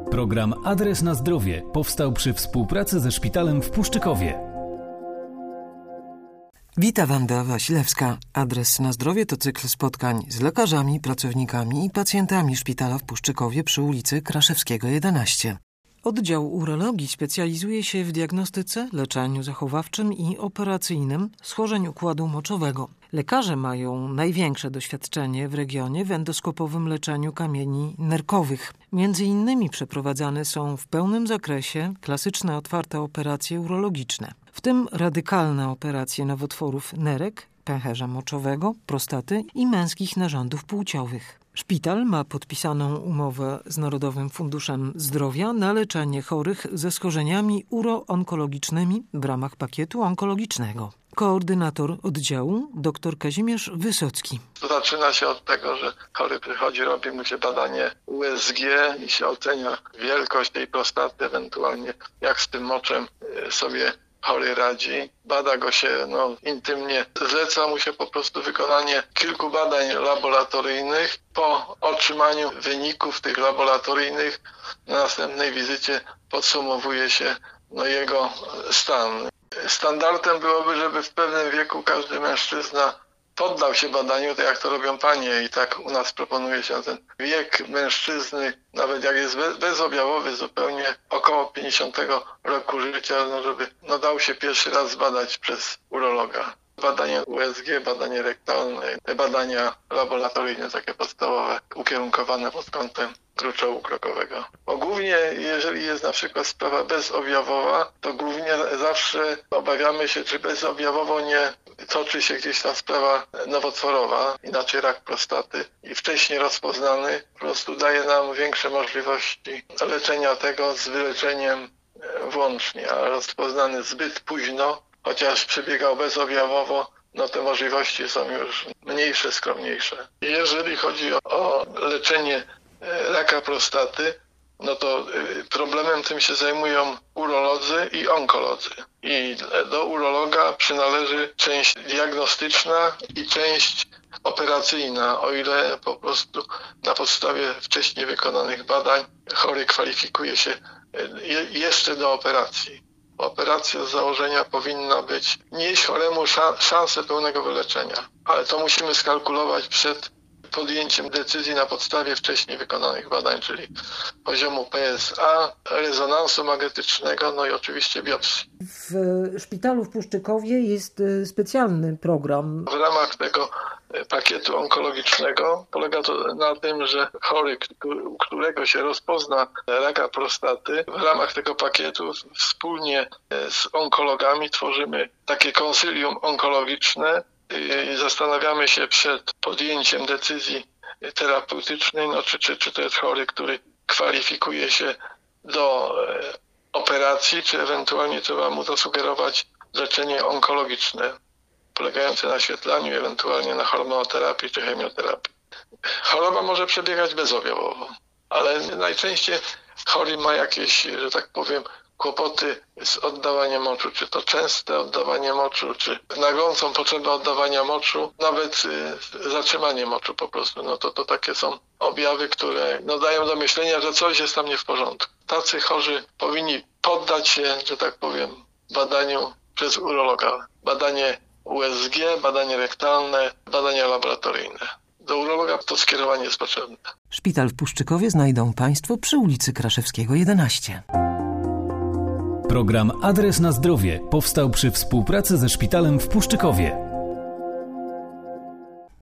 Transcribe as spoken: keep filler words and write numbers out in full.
Program Adres na zdrowie powstał przy współpracy ze szpitalem w Puszczykowie. Wita Wanda Wasilewska. Adres na zdrowie to cykl spotkań z lekarzami, pracownikami i pacjentami szpitala w Puszczykowie przy ulicy Kraszewskiego jedenaście. Oddział urologii specjalizuje się w diagnostyce, leczeniu zachowawczym i operacyjnym schorzeń układu moczowego. Lekarze mają największe doświadczenie w regionie w endoskopowym leczeniu kamieni nerkowych. Między innymi przeprowadzane są w pełnym zakresie klasyczne otwarte operacje urologiczne, w tym radykalne operacje nowotworów nerek, pęcherza moczowego, prostaty i męskich narządów płciowych. Szpital ma podpisaną umowę z Narodowym Funduszem Zdrowia na leczenie chorych ze schorzeniami uroonkologicznymi w ramach pakietu onkologicznego. Koordynator oddziału dr Kazimierz Wysocki. Zaczyna się od tego, że chory przychodzi, robi mu się badanie U S G i się ocenia wielkość tej prostaty, ewentualnie jak z tym moczem sobie chory radzi. Bada go się no, intymnie. Zleca mu się po prostu wykonanie kilku badań laboratoryjnych. Po otrzymaniu wyników tych laboratoryjnych na następnej wizycie podsumowuje się no, jego stan. Standardem byłoby, żeby w pewnym wieku każdy mężczyzna poddał się badaniu, tak jak to robią panie, i tak u nas proponuje się ten wiek mężczyzny, nawet jak jest bezobjawowy zupełnie, około pięćdziesiątego roku życia, no żeby no dał się pierwszy raz zbadać przez urologa. Badanie U S G, badanie rektalne, te badania laboratoryjne, takie podstawowe, ukierunkowane pod kątem gruczołu krokowego. Bo głównie, jeżeli jest na przykład sprawa bezobjawowa, to głównie zawsze obawiamy się, czy bezobjawowo nie toczy się gdzieś ta sprawa nowotworowa, inaczej rak prostaty, i wcześniej rozpoznany po prostu daje nam większe możliwości leczenia tego z wyleczeniem włącznie, a rozpoznany zbyt późno, chociaż przebiegał bezobjawowo, no te możliwości są już mniejsze, skromniejsze. Jeżeli chodzi o leczenie raka prostaty, no to problemem tym się zajmują urolodzy i onkolodzy. I do urologa przynależy część diagnostyczna i część operacyjna, o ile po prostu na podstawie wcześniej wykonanych badań chory kwalifikuje się jeszcze do operacji. Operacja z założenia powinna być, nieść choremu szansę pełnego wyleczenia, ale to musimy skalkulować przed podjęciem decyzji na podstawie wcześniej wykonanych badań, czyli poziomu P S A, rezonansu magnetycznego, no i oczywiście biopsji. W szpitalu w Puszczykowie jest specjalny program. W ramach tego pakietu onkologicznego polega to na tym, że chory, u którego się rozpozna raka prostaty, w ramach tego pakietu wspólnie z onkologami tworzymy takie konsylium onkologiczne i zastanawiamy się przed podjęciem decyzji terapeutycznej, no czy, czy, czy to jest chory, który kwalifikuje się do operacji, czy ewentualnie trzeba mu zasugerować leczenie onkologiczne polegające na świetlaniu, ewentualnie na hormonoterapii czy chemioterapii. Choroba może przebiegać bezobjawowo, ale najczęściej chory ma jakieś, że tak powiem, kłopoty z oddawaniem moczu, czy to częste oddawanie moczu, czy naglącą potrzebę oddawania moczu, nawet y, zatrzymanie moczu po prostu. No to, to takie są objawy, które no, dają do myślenia, że coś jest tam nie w porządku. Tacy chorzy powinni poddać się, że tak powiem, badaniu przez urologa. Badanie U S G, badanie rektalne, badania laboratoryjne. Do urologa to skierowanie jest potrzebne. Szpital w Puszczykowie znajdą Państwo przy ulicy Kraszewskiego jedenaście. Program Adres na zdrowie powstał przy współpracy ze szpitalem w Puszczykowie.